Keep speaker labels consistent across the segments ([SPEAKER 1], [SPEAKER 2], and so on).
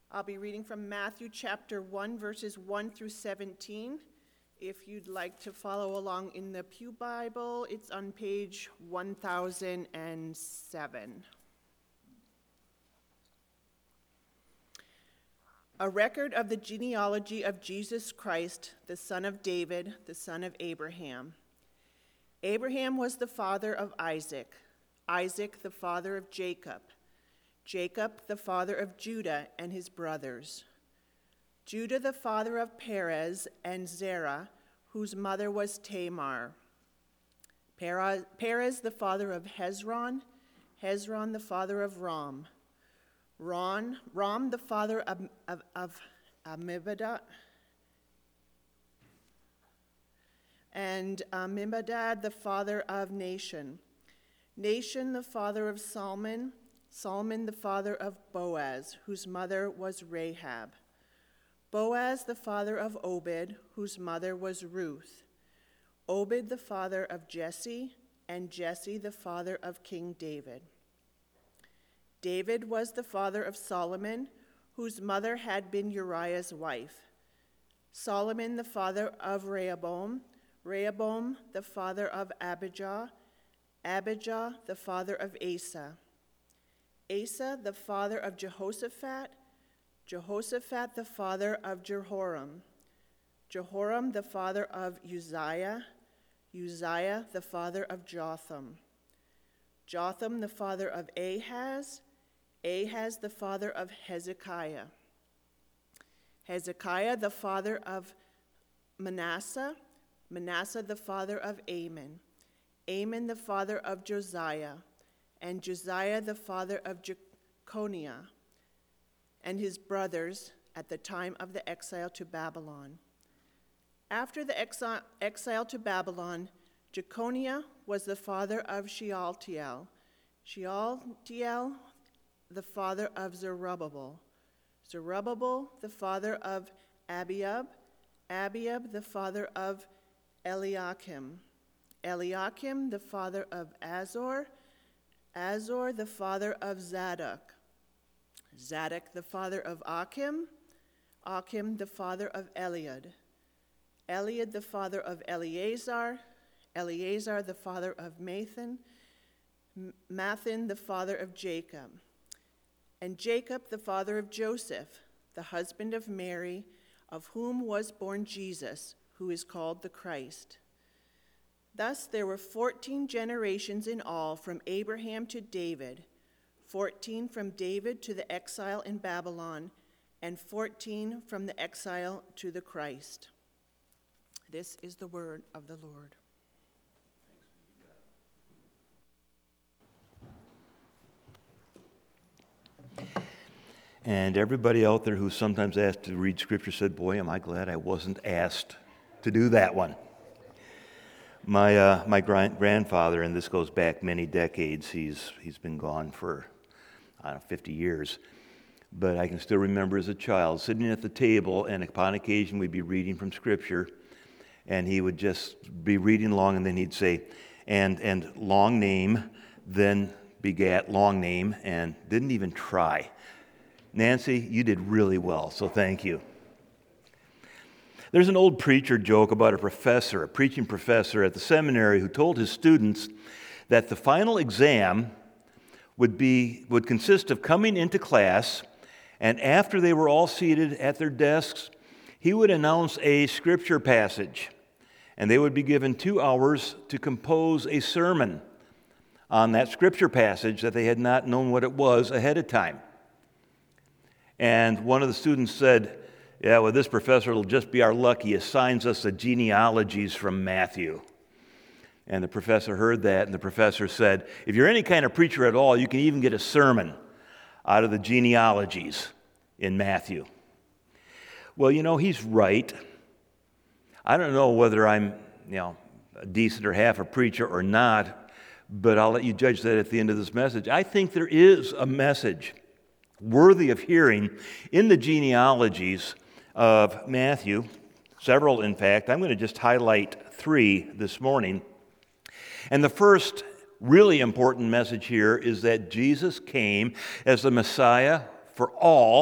[SPEAKER 1] I'll be reading from Matthew chapter 1, verses 1 through 17. If you'd like to follow along in the Pew Bible, it's on page 1007. A record of the genealogy of Jesus Christ, the son of David, the son of Abraham. Abraham was the father of Isaac, Isaac the father of Jacob, Jacob the father of Judah and his brothers, Judah the father of Perez and Zerah, whose mother was Tamar, Perez the father of Hezron, Hezron the father of Ram, Ram the father of Amminadab, and Amminadab the father of Nahshon, Nahshon the father of Salmon, Salmon the father of Boaz, whose mother was Rahab, Boaz the father of Obed, whose mother was Ruth, Obed the father of Jesse, and Jesse the father of King David. David was the father of Solomon, whose mother had been Uriah's wife, Solomon the father of Rehoboam, Rehoboam the father of Abijah, Abijah the father of Asa, Asa the father of Jehoshaphat, Jehoshaphat the father of Jehoram, Jehoram the father of Uzziah, Uzziah the father of Jotham, Jotham the father of Ahaz, Ahaz the father of Hezekiah, Hezekiah the father of Manasseh, Manasseh the father of Amon, Amon the father of Josiah, and Josiah the father of Jeconiah, and his brothers at the time of the exile to Babylon. After the exile to Babylon, Jeconiah was the father of Shealtiel, Shealtiel the father of Zerubbabel, Zerubbabel the father of Abiab, Abiab the father of Eliakim, Eliakim the father of Azor, Azor the father of Zadok, Zadok the father of Achim, Achim the father of Eliad, Eliad the father of Eleazar, Eleazar the father of Mathan, Mathan the father of Jacob, and Jacob the father of Joseph, the husband of Mary, of whom was born Jesus, who is called the Christ. Thus there were 14 generations in all from Abraham to David, 14 from David to the exile in Babylon, and 14 from the exile to the Christ. This is the word of the Lord.
[SPEAKER 2] And everybody out there who's sometimes asked to read Scripture said, boy, am I glad I wasn't asked to do that one. My grandfather, and this goes back many decades, he's been gone for, 50 years, but I can still remember as a child sitting at the table, and upon occasion we'd be reading from Scripture, and he would just be reading along, and then he'd say, and long name, then begat long name, and didn't even try. Nancy, you did really well, so thank you. There's an old preacher joke about a preaching professor at the seminary who told his students that the final exam would consist of coming into class, and after they were all seated at their desks, he would announce a scripture passage, and they would be given 2 hours to compose a sermon on that scripture passage that they had not known what it was ahead of time. And one of the students said, yeah, well, this professor will just be our luck. He assigns us the genealogies from Matthew. And the professor heard that, and the professor said, if you're any kind of preacher at all, you can even get a sermon out of the genealogies in Matthew. Well, he's right. I don't know whether I'm, a decent or half a preacher or not, but I'll let you judge that at the end of this message. I think there is a message worthy of hearing in the genealogies of Matthew, several in fact. I'm going to just highlight 3 this morning. And the first really important message here is that Jesus came as the Messiah for all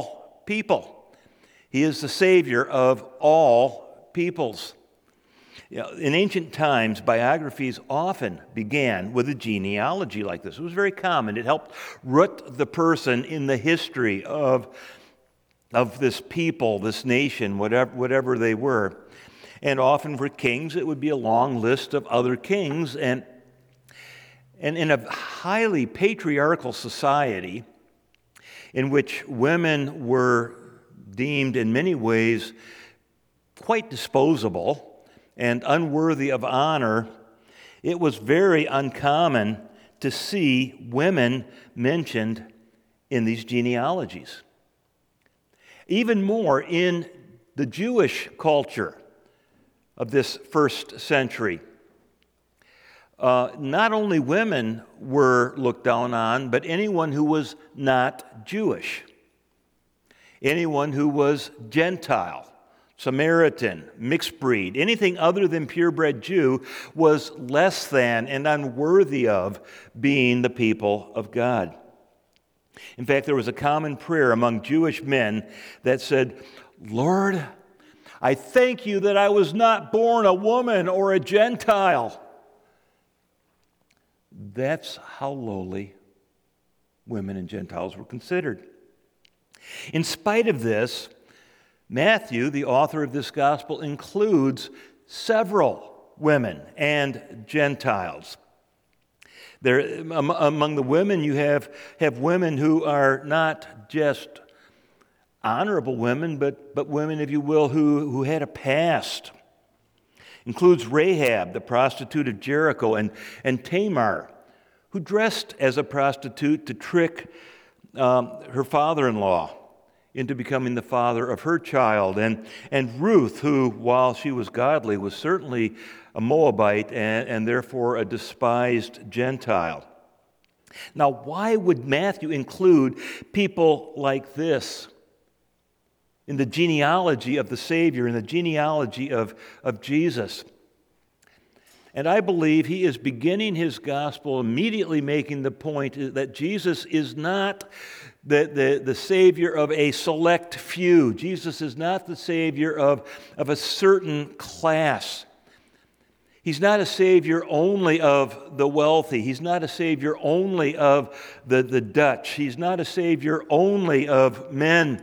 [SPEAKER 2] people. He is the Savior of all peoples. In ancient times, biographies often began with a genealogy like this. It was very common. It helped root the person in the history of this people, this nation, whatever they were. And often for kings, it would be a long list of other kings. And in a highly patriarchal society in which women were deemed in many ways quite disposable and unworthy of honor, it was very uncommon to see women mentioned in these genealogies. Even more in the Jewish culture of this first century. Not only women were looked down on, but anyone who was not Jewish. Anyone who was Gentile, Samaritan, mixed breed, anything other than purebred Jew was less than and unworthy of being the people of God. In fact, there was a common prayer among Jewish men that said, "Lord, I thank you that I was not born a woman or a Gentile." That's how lowly women and Gentiles were considered. In spite of this, Matthew, the author of this gospel, includes several women and Gentiles. There, among the women, you have women who are not just honorable women, but women, if you will, who had a past. Includes Rahab, the prostitute of Jericho, and Tamar, who dressed as a prostitute to trick her father-in-law into becoming the father of her child, and Ruth, who, while she was godly, was certainly a Moabite and therefore a despised Gentile. Now, why would Matthew include people like this in the genealogy of the Savior, in the genealogy of Jesus? And I believe he is beginning his gospel immediately making the point that Jesus is not the Savior of a select few. Jesus is not the Savior of a certain class. He's not a Savior only of the wealthy. He's not a Savior only of the Dutch. He's not a Savior only of men.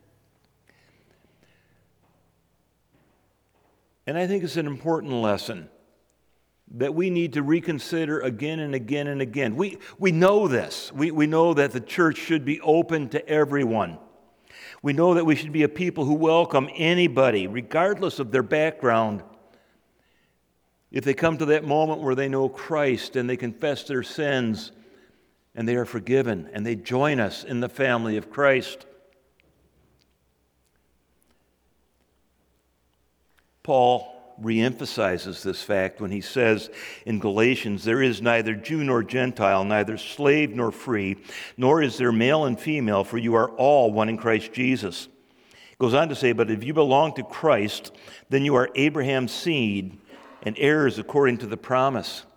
[SPEAKER 2] And I think it's an important lesson that we need to reconsider again and again and again. We know this. We know that the church should be open to everyone. We know that we should be a people who welcome anybody, regardless of their background. If they come to that moment where they know Christ and they confess their sins and they are forgiven and they join us in the family of Christ. Paul reemphasizes this fact when he says in Galatians, "There is neither Jew nor Gentile, neither slave nor free, nor is there male and female, for you are all one in Christ Jesus." He goes on to say, "But if you belong to Christ, then you are Abraham's seed and heirs according to the promise."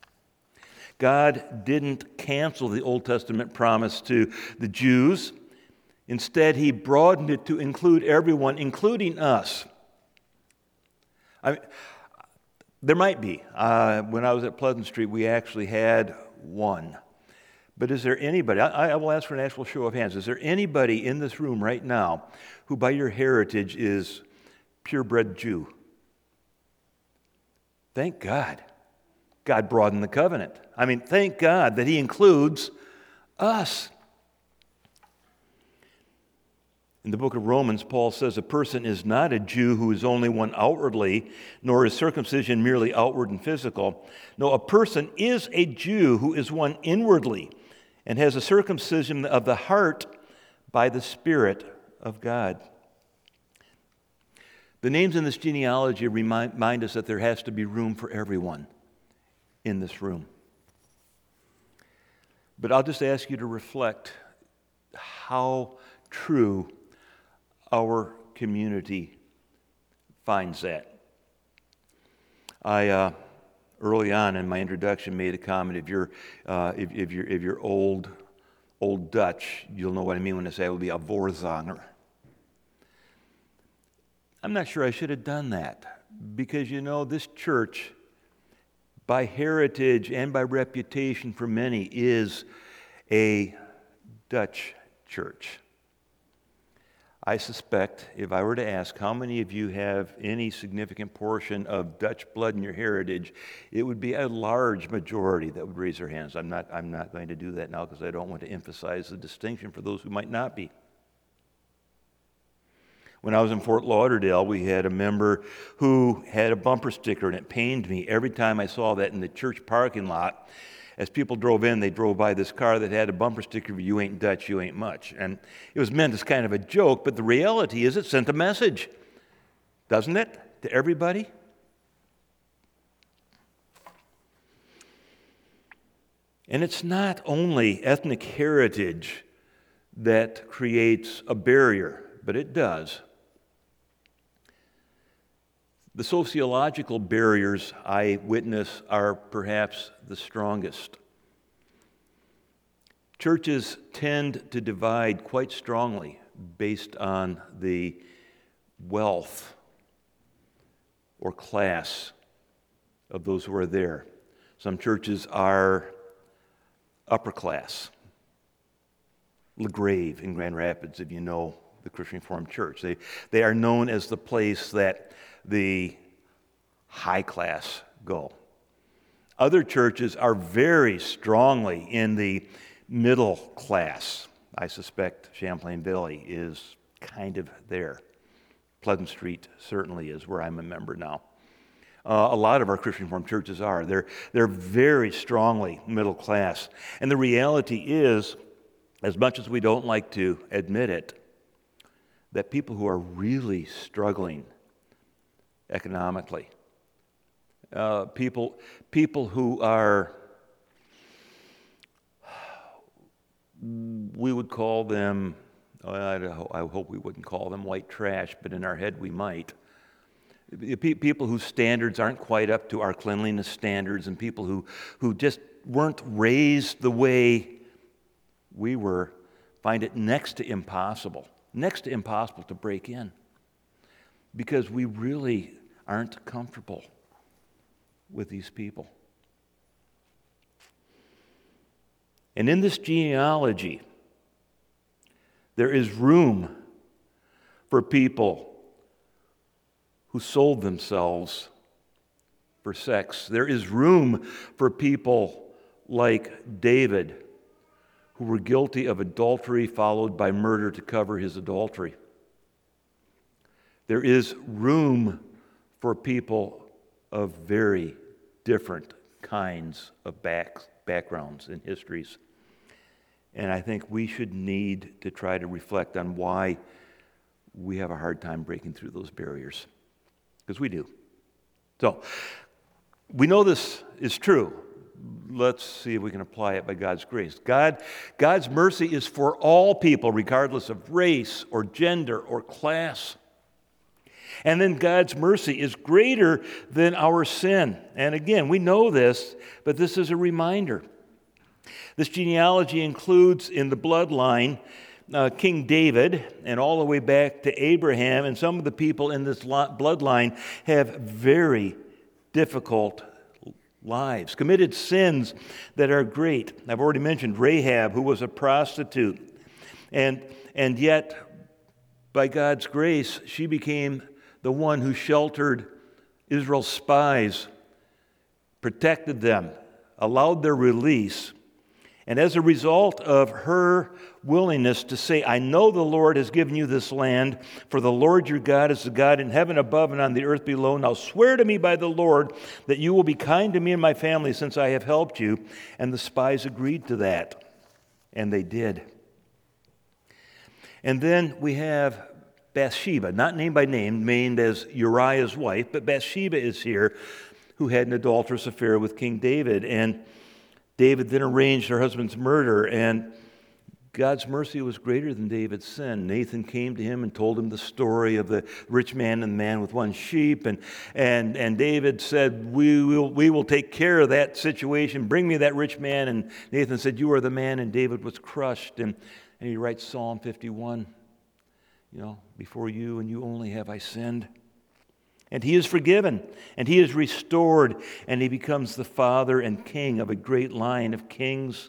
[SPEAKER 2] God didn't cancel the Old Testament promise to the Jews. Instead, he broadened it to include everyone, including us. There might be. When I was at Pleasant Street, we actually had one. But is there anybody, I will ask for an actual show of hands, is there anybody in this room right now who by your heritage is purebred Jew? Thank God. God broadened the covenant. Thank God that he includes us. In the book of Romans, Paul says a person is not a Jew who is only one outwardly, nor is circumcision merely outward and physical. No, a person is a Jew who is one inwardly and has a circumcision of the heart by the Spirit of God. The names in this genealogy remind us that there has to be room for everyone in this room. But I'll just ask you to reflect how true our community finds that. I early on in my introduction made a comment. If you're old Dutch, you'll know what I mean when I say I will be a voorzanger. I'm not sure I should have done that, because this church, by heritage and by reputation for many, is a Dutch church. I suspect if I were to ask how many of you have any significant portion of Dutch blood in your heritage, it would be a large majority that would raise their hands. I'm not going to do that now because I don't want to emphasize the distinction for those who might not be. When I was in Fort Lauderdale, we had a member who had a bumper sticker, and it pained me every time I saw that in the church parking lot. As people drove in, they drove by this car that had a bumper sticker, "You ain't Dutch, you ain't much." And it was meant as kind of a joke, but the reality is it sent a message, doesn't it, to everybody? And it's not only ethnic heritage that creates a barrier, but it does. The sociological barriers I witness are perhaps the strongest. Churches tend to divide quite strongly based on the wealth or class of those who are there. Some churches are upper class. LaGrave in Grand Rapids, if you know the Christian Reformed Church. They are known as the place that the high class go. Other churches are very strongly in the middle class. I suspect Champlain Valley is kind of there. Pleasant Street certainly is, where I'm a member now. A lot of our Christian Reformed churches are. They're very strongly middle class. And the reality is, as much as we don't like to admit it, that people who are really struggling economically, people who are, we would call them, I hope we wouldn't call them white trash, but in our head we might. People whose standards aren't quite up to our cleanliness standards, and people who just weren't raised the way we were, find it next to impossible to break in, because we really aren't comfortable with these people. And in this genealogy, there is room for people who sold themselves for sex. There is room for people like David, who were guilty of adultery followed by murder to cover his adultery. There is room for people of very different kinds of backgrounds and histories. And I think we should need to try to reflect on why we have a hard time breaking through those barriers. Because we do. So, we know this is true. Let's see if we can apply it by God's grace. God's mercy is for all people, regardless of race or gender or class. And then God's mercy is greater than our sin. And again, we know this, but this is a reminder. This genealogy includes in the bloodline King David and all the way back to Abraham, and some of the people in this bloodline have very difficult lives, committed sins that are great. I've already mentioned Rahab, who was a prostitute, and yet by God's grace she became the one who sheltered Israel's spies, protected them, allowed their release. And as a result of her willingness to say, "I know the Lord has given you this land, for the Lord your God is the God in heaven above and on the earth below. Now swear to me by the Lord that you will be kind to me and my family since I have helped you." And the spies agreed to that, and they did. And then we have Bathsheba, not named by name, named as Uriah's wife, but Bathsheba is here, who had an adulterous affair with King David. And David then arranged her husband's murder, and God's mercy was greater than David's sin. Nathan came to him and told him the story of the rich man and the man with one sheep, and David said, we will take care of that situation. Bring me that rich man. And Nathan said, "You are the man," and David was crushed. And he writes Psalm 51. before you and you only have I sinned. And he is forgiven, and he is restored, and he becomes the father and king of a great line of kings.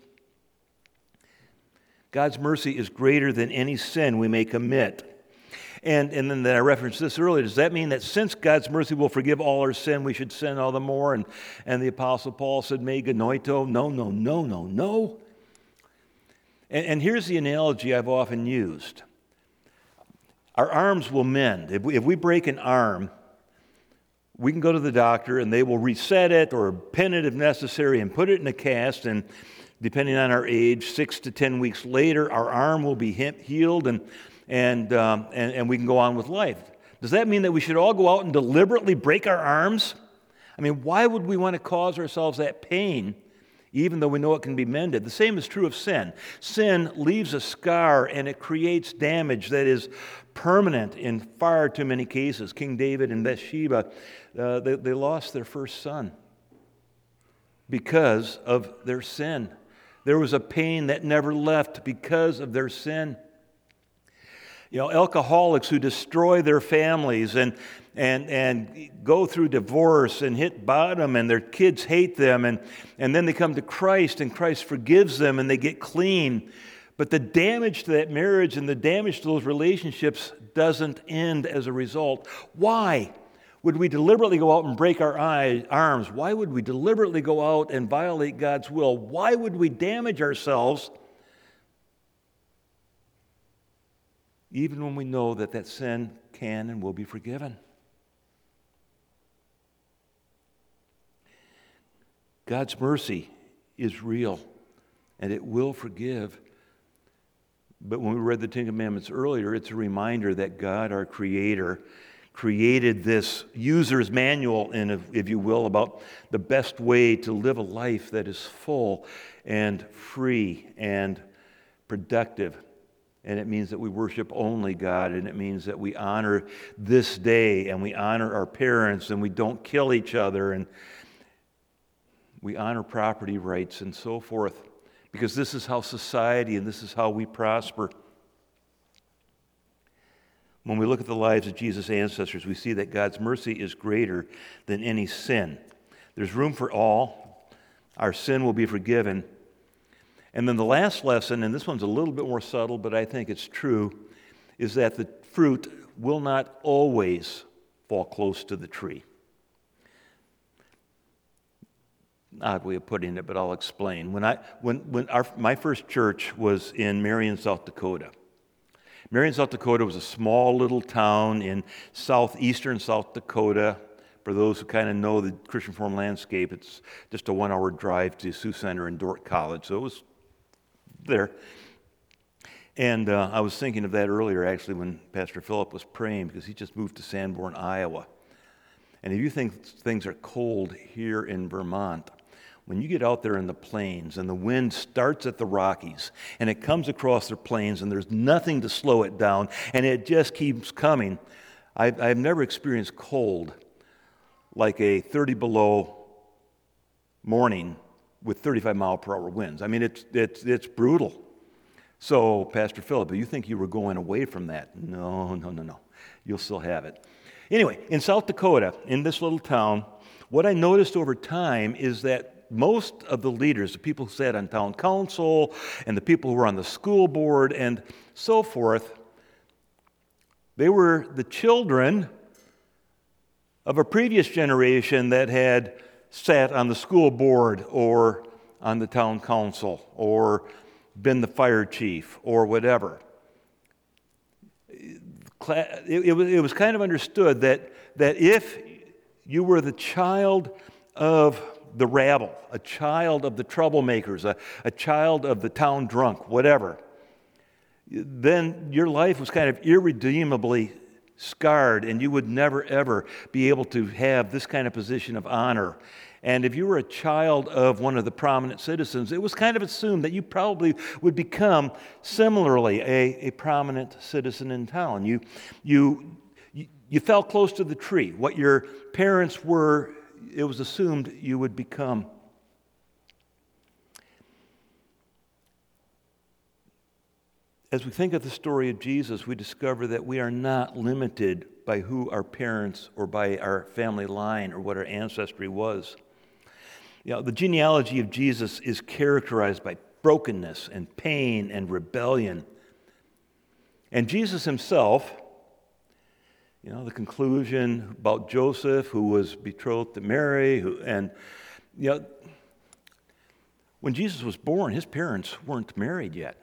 [SPEAKER 2] God's mercy is greater than any sin we may commit. And then I referenced this earlier. Does that mean that since God's mercy will forgive all our sin, we should sin all the more? And the Apostle Paul said, me genoito. No. And here's the analogy I've often used. Our arms will mend. If we break an arm, we can go to the doctor and they will reset it or pin it if necessary and put it in a cast, and depending on our age, 6 to 10 weeks later, our arm will be healed and we can go on with life. Does that mean that we should all go out and deliberately break our arms? I mean, why would we want to cause ourselves that pain even though we know it can be mended? The same is true of sin. Sin leaves a scar and it creates damage that is permanent in far too many cases. King David and Bathsheba, they lost their first son because of their sin. There was a pain that never left because of their sin. Alcoholics who destroy their families and go through divorce and hit bottom, and their kids hate them, and then they come to Christ and Christ forgives them and they get clean. But the damage to that marriage and the damage to those relationships doesn't end as a result. Why would we deliberately go out and break our arms? Why would we deliberately go out and violate God's will? Why would we damage ourselves even when we know that sin can and will be forgiven? God's mercy is real, and it will forgive. But when we read the Ten Commandments earlier, it's a reminder that God, our Creator, created this user's manual, if you will, about the best way to live a life that is full and free and productive. And it means that we worship only God, and it means that we honor this day, and we honor our parents, and we don't kill each other, and we honor property rights and so forth, because this is how society and this is how we prosper. When we look at the lives of Jesus' ancestors, we see that God's mercy is greater than any sin. There's room for all. Our sin will be forgiven. And then the last lesson, and this one's a little bit more subtle, but I think it's true, is that the fruit will not always fall close to the tree. Odd way of putting it, but I'll explain. My first church was in Marion, South Dakota. Marion, South Dakota was a small little town in southeastern South Dakota. For those who kind of know the Christian Reformed landscape, it's just a 1-hour drive to Sioux Center and Dordt College, so it was there. And I was thinking of that earlier, actually, when Pastor Philip was praying, because he just moved to Sanborn, Iowa. And if you think things are cold here in Vermont, when you get out there in the plains and the wind starts at the Rockies and it comes across the plains and there's nothing to slow it down and it just keeps coming, I've never experienced cold like a 30 below morning with 35 mile per hour winds. I mean, it's brutal. So, Pastor Philip, you think you were going away from that? No. You'll still have it. Anyway, in South Dakota, in this little town, what I noticed over time is that most of the leaders, the people who sat on town council and the people who were on the school board and so forth, they were the children of a previous generation that had sat on the school board or on the town council or been the fire chief or whatever. It was kind of understood that if you were the child of the rabble, a child of the troublemakers, a child of the town drunk, whatever, then your life was kind of irredeemably scarred, and you would never, ever be able to have this kind of position of honor. And if you were a child of one of the prominent citizens, it was kind of assumed that you probably would become similarly a prominent citizen in town. You fell close to the tree. What your parents were, it was assumed you would become. As we think of the story of Jesus, we discover that we are not limited by who our parents or by our family line or what our ancestry was. The genealogy of Jesus is characterized by brokenness and pain and rebellion. And Jesus himself, the conclusion about Joseph, who was betrothed to Mary, when Jesus was born, his parents weren't married yet.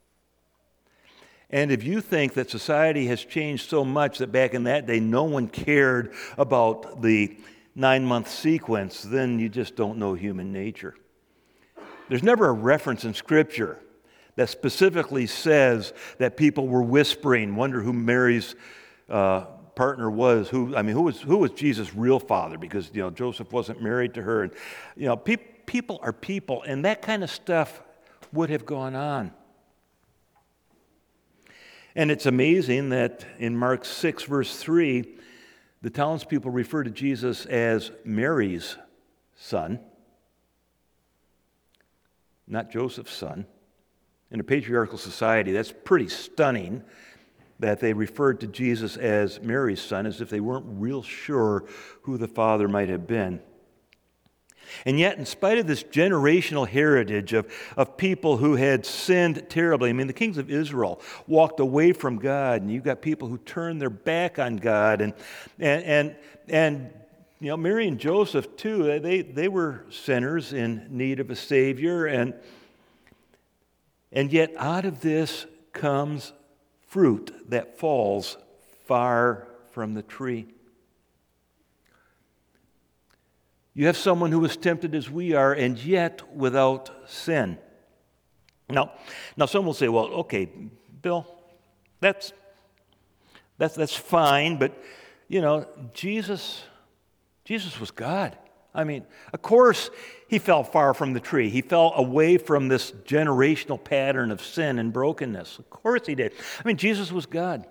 [SPEAKER 2] And if you think that society has changed so much that back in that day no one cared about the 9-month sequence, then you just don't know human nature. There's never a reference in Scripture that specifically says that people were whispering, wonder who Mary's partner was, who was Jesus' real father, because Joseph wasn't married to her. And people are people, and that kind of stuff would have gone on. And it's amazing that in Mark 6, verse 3, the townspeople refer to Jesus as Mary's son, not Joseph's son. In a patriarchal society, that's pretty stunning that they referred to Jesus as Mary's son, as if they weren't real sure who the father might have been. And yet, in spite of this generational heritage of people who had sinned terribly, the kings of Israel walked away from God, and you've got people who turned their back on God, and Mary and Joseph too. They were sinners in need of a Savior, and yet out of this comes fruit that falls far from the tree. You have someone who was tempted as we are, and yet without sin. Now some will say, well, okay, Bill, that's fine, but, Jesus was God. Of course, he fell far from the tree. He fell away from this generational pattern of sin and brokenness. Of course he did. Jesus was God.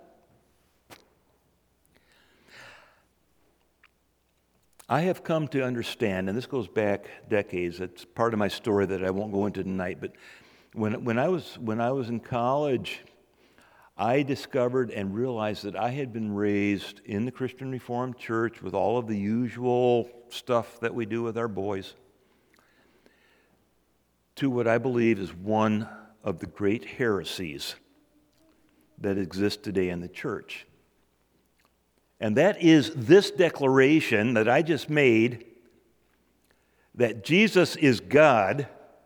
[SPEAKER 2] I have come to understand, and this goes back decades, it's part of my story that I won't go into tonight, but when I was in college, I discovered and realized that I had been raised in the Christian Reformed Church with all of the usual stuff that we do with our boys, to what I believe is one of the great heresies that exist today in the church. And that is this declaration that I just made, that Jesus is God,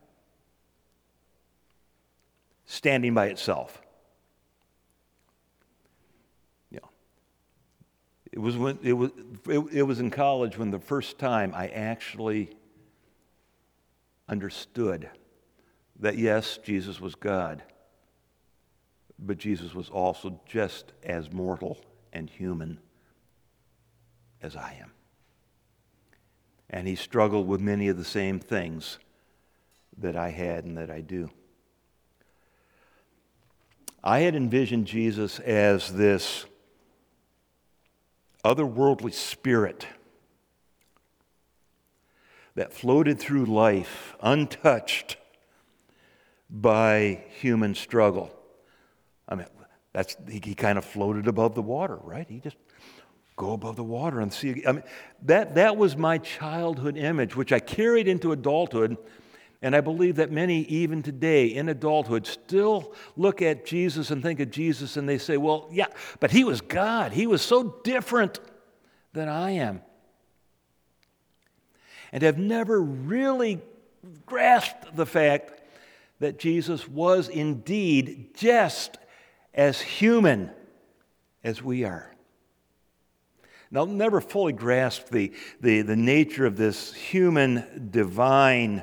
[SPEAKER 2] standing by itself. It was in college when the first time I actually understood that yes, Jesus was God, but Jesus was also just as mortal and human as I am. And he struggled with many of the same things that I had and that I do. I had envisioned Jesus as this otherworldly spirit that floated through life untouched by human struggle. He kind of floated above the water, right? He just go above the water and see. That was my childhood image, which I carried into adulthood, and I believe that many, even today in adulthood, still look at Jesus and think of Jesus, and they say, well, yeah, but he was God. He was so different than I am. And have never really grasped the fact that Jesus was indeed just as human as we are. Now, I'll never fully grasp the nature of this human divine,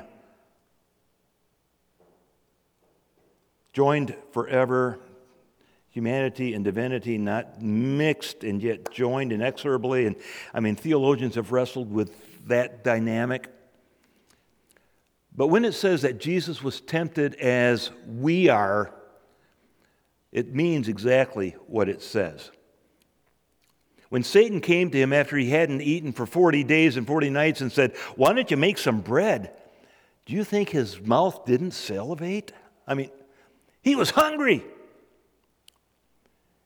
[SPEAKER 2] joined forever, humanity and divinity not mixed and yet joined inexorably. And theologians have wrestled with that dynamic. But when it says that Jesus was tempted as we are, it means exactly what it says. When Satan came to him after he hadn't eaten for 40 days and 40 nights and said, why don't you make some bread? Do you think his mouth didn't salivate? He was hungry.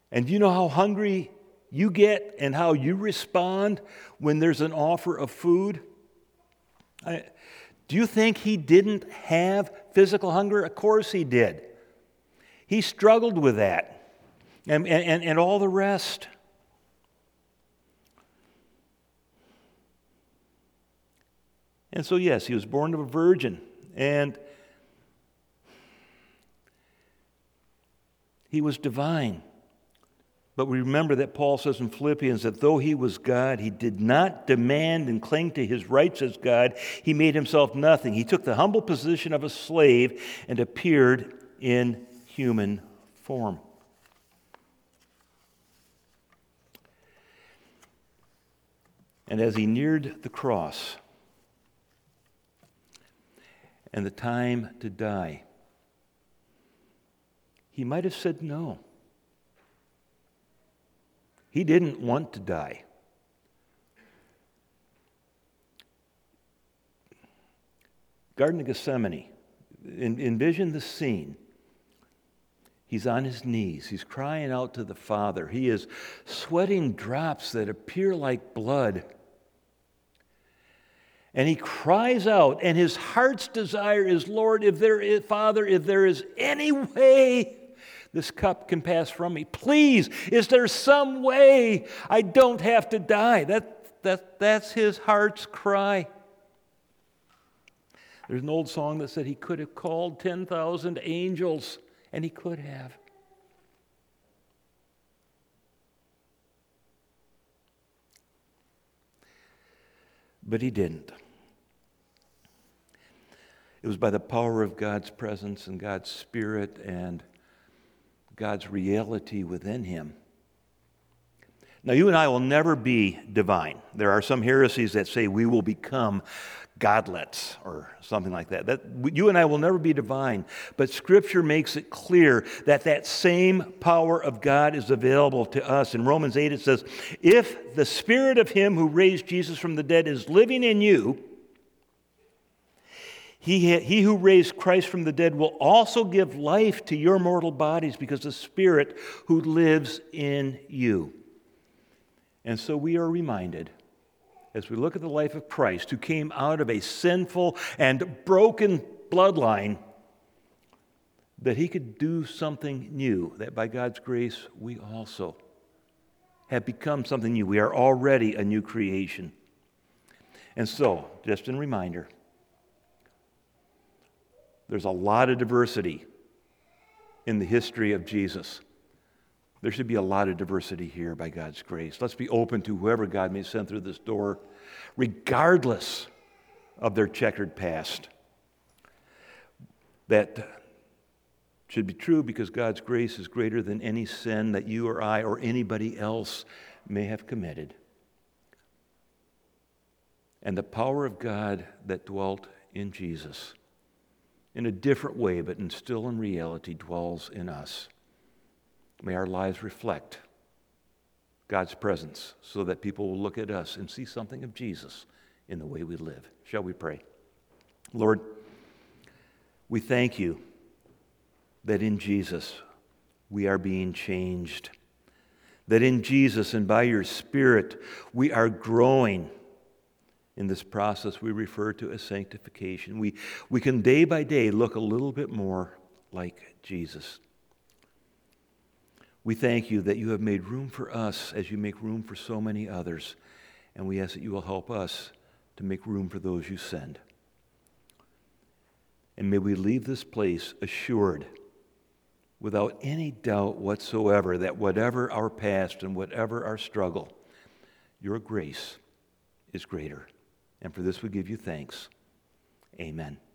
[SPEAKER 2] And do you know how hungry you get and how you respond when there's an offer of food? Do you think he didn't have physical hunger? Of course he did. He struggled with that and all the rest. And so, yes, he was born of a virgin, and he was divine. But we remember that Paul says in Philippians that though he was God, he did not demand and cling to his rights as God. He made himself nothing. He took the humble position of a slave and appeared in human form. And as he neared the cross and the time to die, he might have said no. He didn't want to die. Garden of Gethsemane. Envision the scene. He's on his knees. He's crying out to the Father. He is sweating drops that appear like blood. And he cries out, and his heart's desire is, Lord, Father, if there is any way this cup can pass from me, please, is there some way I don't have to die? That's his heart's cry. There's an old song that said he could have called 10,000 angels, and he could have. But he didn't. It was by the power of God's presence and God's Spirit and God's reality within him. Now, you and I will never be divine. There are some heresies that say we will become godlets or something like that. You and I will never be divine. But Scripture makes it clear that that same power of God is available to us. In Romans 8 it says, if the Spirit of him who raised Jesus from the dead is living in you, he who raised Christ from the dead will also give life to your mortal bodies because the Spirit who lives in you. And so we are reminded, as we look at the life of Christ, who came out of a sinful and broken bloodline, that he could do something new, that by God's grace we also have become something new. We are already a new creation. And so, just a reminder, there's a lot of diversity in the history of Jesus. There should be a lot of diversity here by God's grace. Let's be open to whoever God may send through this door, regardless of their checkered past. That should be true because God's grace is greater than any sin that you or I or anybody else may have committed. And the power of God that dwelt in Jesus, in a different way, but still in reality, dwells in us. May our lives reflect God's presence so that people will look at us and see something of Jesus in the way we live. Shall we pray? Lord, we thank you that in Jesus we are being changed, that in Jesus and by your Spirit we are growing in this process we refer to as sanctification. We can day by day look a little bit more like Jesus. We thank you that you have made room for us as you make room for so many others, and we ask that you will help us to make room for those you send. And may we leave this place assured, without any doubt whatsoever, that whatever our past and whatever our struggle, your grace is greater. And for this we give you thanks. Amen.